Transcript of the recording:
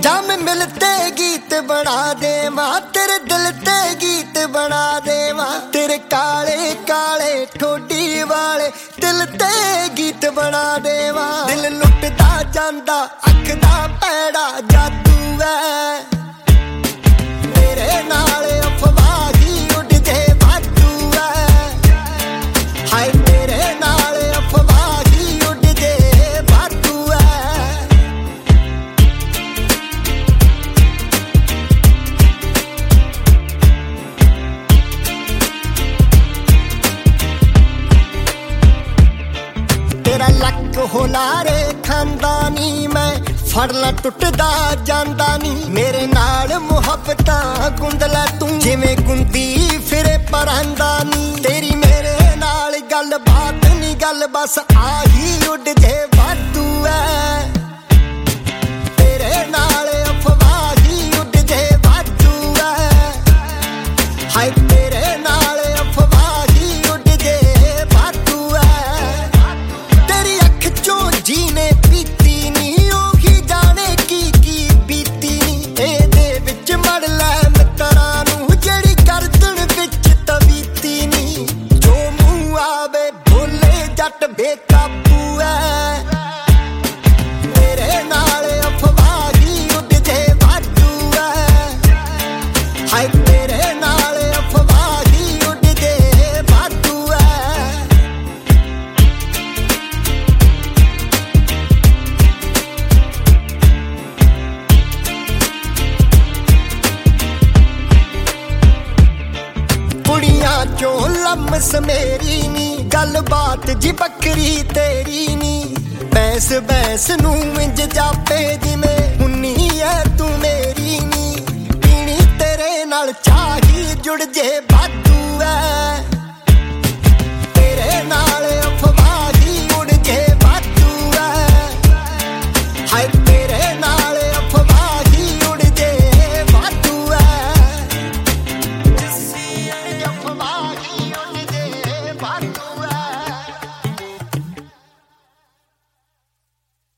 जाम मिलते गीत बना दे माँ, तेरे दिल ते गीत बना दे माँ, तेरे काले काले ठोडी वाले दिल ते गीत बना दे माँ। दिल लुटदा जांदा अख दा पैड़ा जादू है, तेरे नाल अफवाह ही उड़ जे वादू है। हाय तेरे नाल अफवाह ही उड़ जे वादू है। तेरा लक होलारे खानदानी मैं फड़ ला टुटदा जांदा नी, मेरे नाल मुहब्बतां गुंद लै तू जिवें गुंदी फिरे परांदा नी। तेरी मेरे नाल गल बात नी गल बस आही उड़ जे वादू है, तेरे नाल अफवाह ही उड़ जे वादू है। हाय तेरे नाल अफवाह ही उड़ जे वादू है। तेरी अख चों जीने पीती नी, ओही जाने की बीती नी। एदे विच मड़ लै मित्तरां नूं जेड़ी गर्दन विच तवीती नी। जो मूंह आवे बोले जट बेकाबू है, तेरे नाल अफवाह ही उड़ जे वादू है। हाय तेरे नाल अफवाह ही उड़ जे वादू है। कुड़ियां चों लम्स मेरी नी, गल बात जी बकरी तेरी नी। बैंस बैंस नूं इंज जापे जिवें हुन्नी है तू मेरी नी। पीनी तेरे नाल चाही जुड़ जे